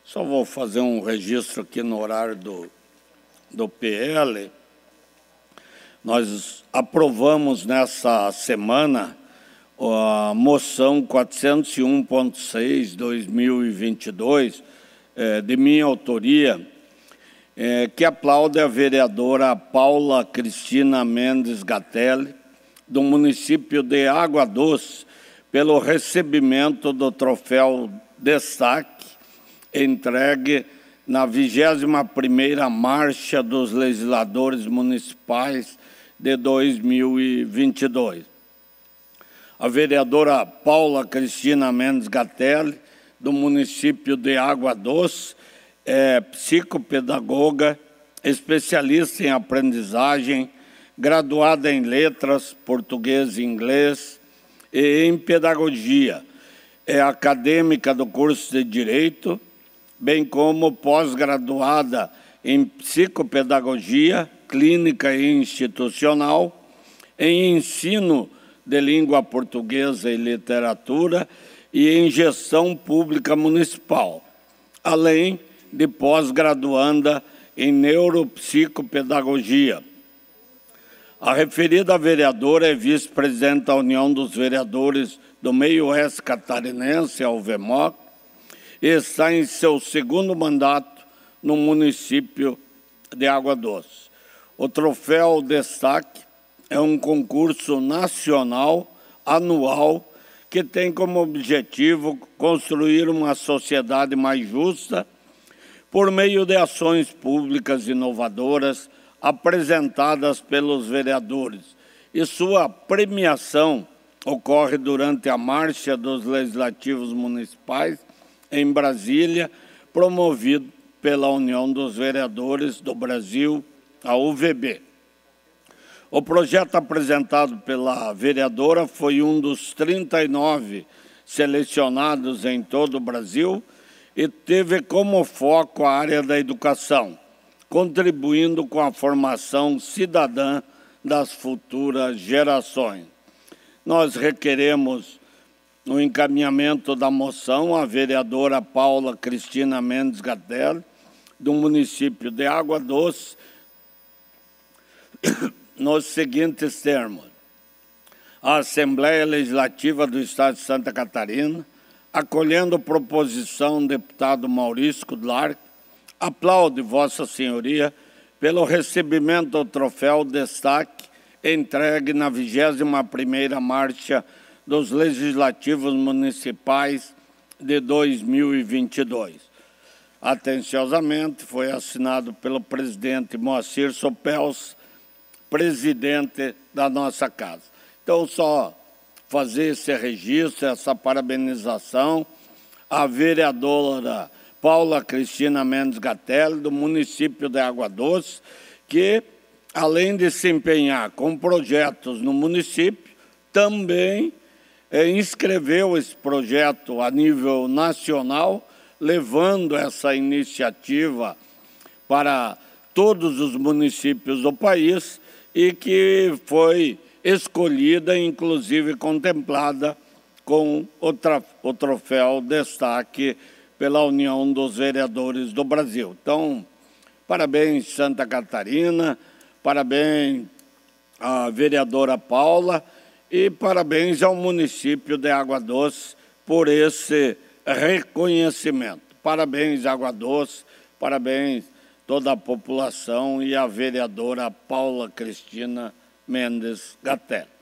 Só vou fazer um registro aqui no horário do PL. Nós aprovamos nessa semana a moção 401.6/2022, de minha autoria, que aplaude a vereadora Paula Cristina Mendes Gatelli, do município de Água Doce, pelo recebimento do troféu Destaque, entregue na 21ª Marcha dos Legisladores Municipais de 2022. A vereadora Paula Cristina Mendes Gatelli, do município de Água Doce, é psicopedagoga, especialista em aprendizagem, graduada em letras, português e inglês e em pedagogia. É acadêmica do curso de Direito, bem como pós-graduada em psicopedagogia, clínica e institucional, em ensino de língua portuguesa e literatura e em gestão pública municipal, além de pós-graduanda em neuropsicopedagogia. A referida vereadora é vice-presidente da União dos Vereadores do Meio Oeste Catarinense, a UVMOC, e está em seu segundo mandato no município de Água Doce. O Troféu Destaque é um concurso nacional, anual, que tem como objetivo construir uma sociedade mais justa por meio de ações públicas inovadoras apresentadas pelos vereadores. E sua premiação ocorre durante a Marcha dos Legislativos Municipais em Brasília, promovido pela União dos Vereadores do Brasil, a UVB. O projeto apresentado pela vereadora foi um dos 39 selecionados em todo o Brasil e teve como foco a área da educação, contribuindo com a formação cidadã das futuras gerações. Nós requeremos no encaminhamento da moção a vereadora Paula Cristina Mendes Gatelli, do município de Água Doce, nos seguintes termos: a Assembleia Legislativa do Estado de Santa Catarina, acolhendo proposição do deputado Maurício Kudlark, aplaude Vossa Senhoria pelo recebimento do troféu Destaque entregue na 21ª Marcha dos Legislativos Municipais de 2022. Atenciosamente, foi assinado pelo presidente Moacir Sopels, presidente da nossa casa. Então, só fazer esse registro, essa parabenização à vereadora Paula Cristina Mendes Gatelli, do município de Água Doce, que, além de se empenhar com projetos no município, também inscreveu esse projeto a nível nacional, levando essa iniciativa para todos os municípios do país e que foi escolhida, inclusive contemplada com o troféu Destaque pela União dos Vereadores do Brasil. Então, parabéns, Santa Catarina, parabéns à vereadora Paula e parabéns ao município de Água Doce por esse reconhecimento. Parabéns, Água Doce, parabéns toda a população e a vereadora Paula Cristina Mendes Gatelli.